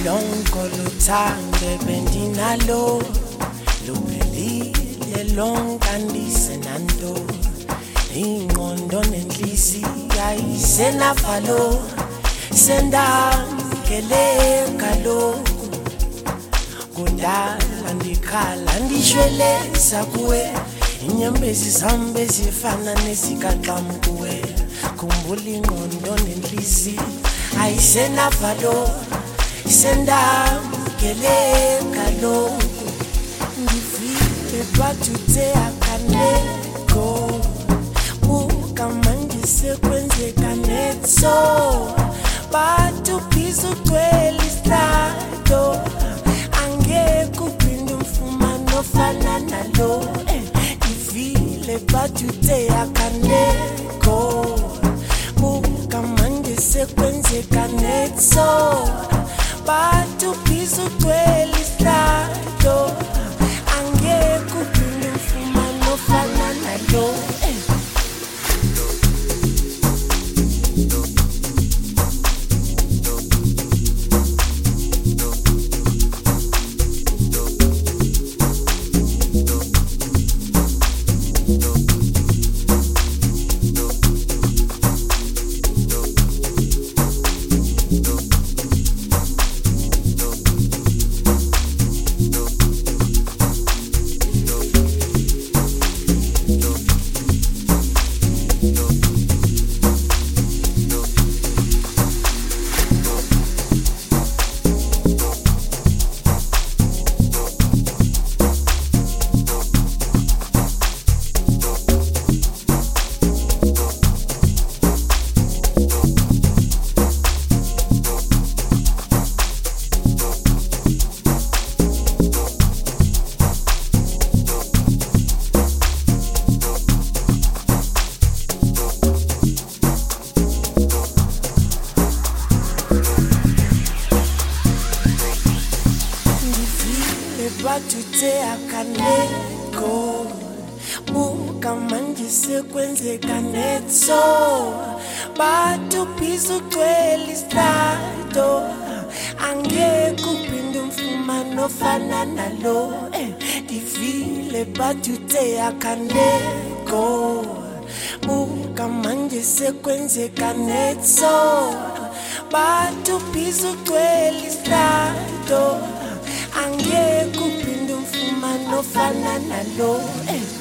lonko luthande bendinalo luphelile lonke andisenanto ingqondo nenhliziyo ayisenavalo sendamkeleka lokhu kudala ndikhala ndishweleza kuwe inyembezi zami ezifana nezikaxam kuwe khumbula ingqondo nenhliziyo ayisenavalo sendamkeleka lokhu ngivile batuthe akaneko buka manje sekwenzeka netso batuphiza ugcwele isihlalo angeke uphinde umfumane ofana nalo ngivile batuthe akaneko buka manje sekwenzeka netso batuphiza ugcwele isihlalo angeke uphinde umfumane ofana nalo batuthe akaneko buka manje sekwenzeka netso batuphiza ugcwele isihlalo angeke uphinde umfumane ofana nalo ngivile batuthe akaneko buka manje sekwenzeka netso batuphiza ugcwele isihlalo angeke uphinde umfumane ofana nalo